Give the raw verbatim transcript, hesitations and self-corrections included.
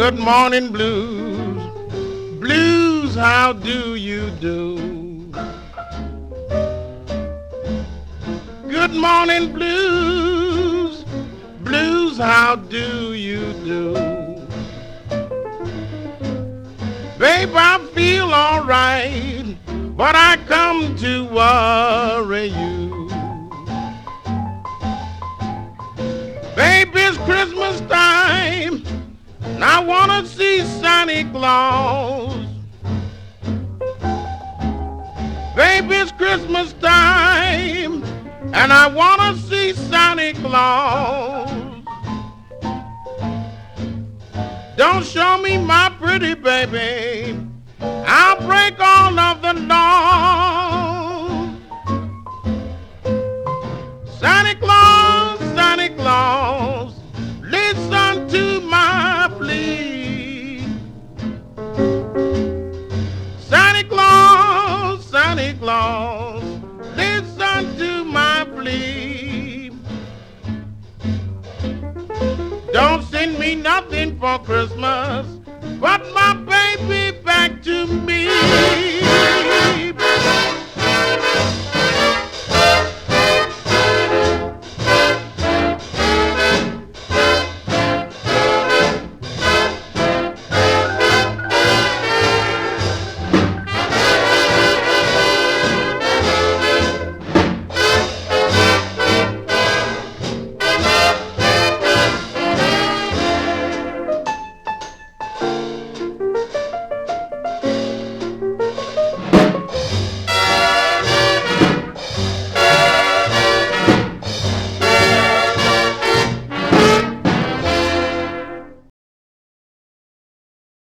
Good morning, blues. Blues, how do you do? Good morning, blues. Blues, how do you do? Babe, I feel all right, but I come to worry you. Babe, it's Christmas time, and I wanna see Santa Claus. Babe, it's Christmas time, and I wanna see Santa Claus. Don't show me my pretty baby, I'll break all of the laws. Santa Claus, Santa Claus, listen to my plea. Santa Claus, Santa Claus, listen to my plea. Don't send me nothing for Christmas but my